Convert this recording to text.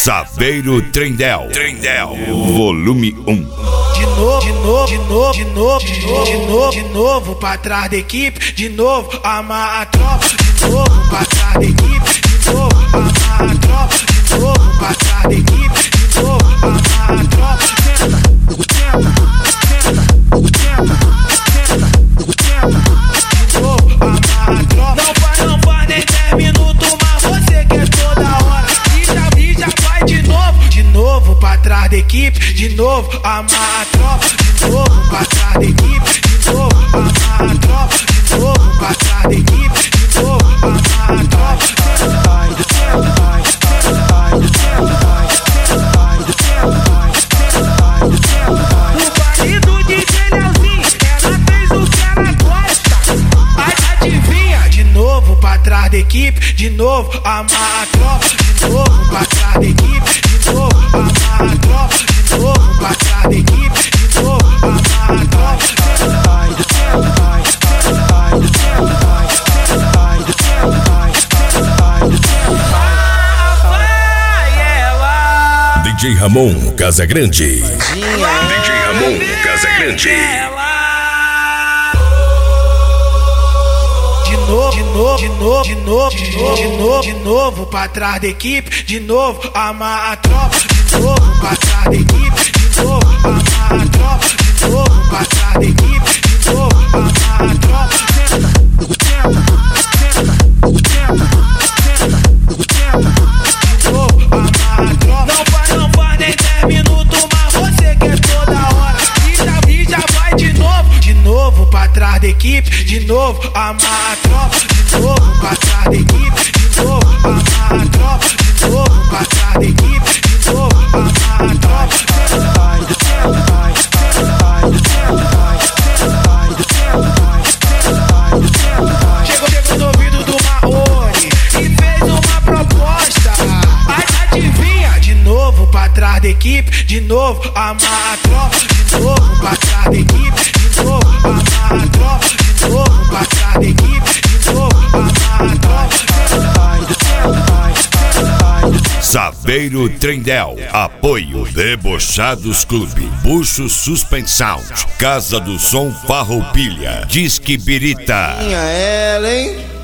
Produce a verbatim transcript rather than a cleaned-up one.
Saveiro Trindel, Trindel, volume um. De novo, de novo, de novo, de novo, de novo, de novo, de novo, pra trás da equipe, de novo, amar a tropa, de novo, pra trás da equipe, de novo, amar a tropa, de novo, pra trás da equipe, de novo, amar a tropa, senta, senta, senta, senta, senta, de novo, amar a tropa. Não faz, não faz nem dez minutos, mas você quer toda hora, e já, e já vai de novo, de novo, pra trás da equipe, de novo, amar a tropa, de novo, pra trás da equipe, de novo, amar a tropa, de novo, pra trás da equipe, de novo, amar a tropa. O baile do D J Leozinho, ela fez o que ela gosta. Adivinha? De novo, pra trás da equipe, de novo, amar a tropa, de novo, pra trás da equipe, de novo, amar a tropa, de novo, pra trás da equipe, de novo, amar a tropa. D J Ramon Casagrande, D J Ramon Casagrande. De novo, de novo, de novo, de novo, de novo, de novo, de novo, pra trás da equipe, de novo, amar a tropa, de novo, pra trás da equipe, de novo, amar a tropa, de novo, pra trás da equipe, de novo, amar a tropa. Senta, senta, senta, senta, senta, de novo, amar a tropa. Não faz, não faz nem dez minutos, mas você quer toda hora, e já, e já vai de novo, de novo, pra trás da equipe, de novo, amar a tropa, de novo, pra trás da equipe, de novo, amar a tropa, de novo, pra trás da equipe, de novo, amar a tropa. Chegou, chegou no ouvido do Marrone e fez uma proposta. Adivinha? De novo, pra trás da equipe, de novo, amar a tropa, de novo, pra trás da equipe, de novo, amar a tropa, de novo, pra trás da equipe, de novo, amar a tropa. Saveiro Trindel, apoio Debochados Clube, Bucho Suspensão, Casa do Som Farroupilha, Disque Birita. Minha ela, hein?